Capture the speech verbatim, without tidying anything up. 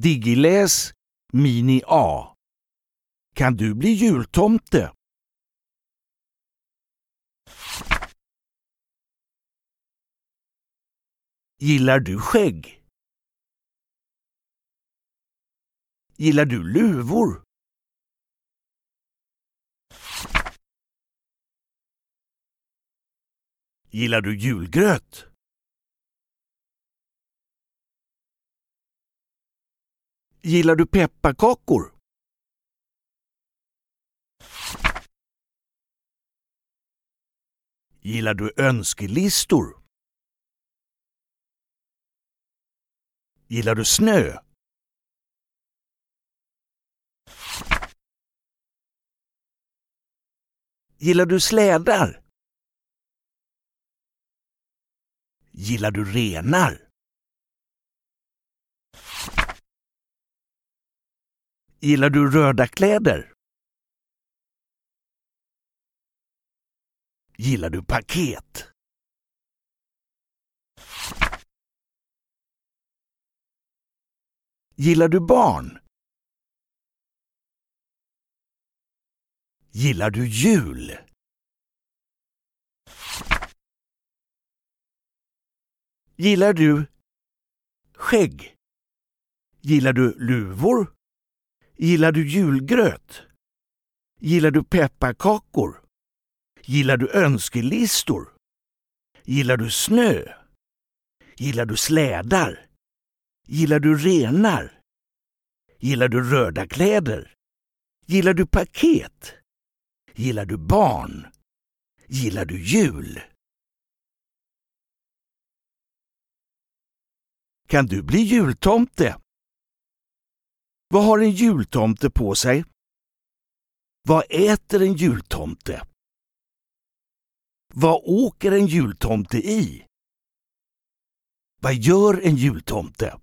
Digiläs Mini A. Kan du bli jultomte? Gillar du skägg? Gillar du luvor? Gillar du julgröt? Gillar du pepparkakor? Gillar du önskelistor? Gillar du snö? Gillar du slädar? Gillar du renar? Gillar du röda kläder? Gillar du paket? Gillar du barn? Gillar du jul? Gillar du skägg? Gillar du luvor? Gillar du julgröt? Gillar du pepparkakor? Gillar du önskelistor? Gillar du snö? Gillar du slädar? Gillar du renar? Gillar du röda kläder? Gillar du paket? Gillar du barn? Gillar du jul? Kan du bli jultomte? Vad har en jultomte på sig? Vad äter en jultomte? Vad åker en jultomte i? Vad gör en jultomte?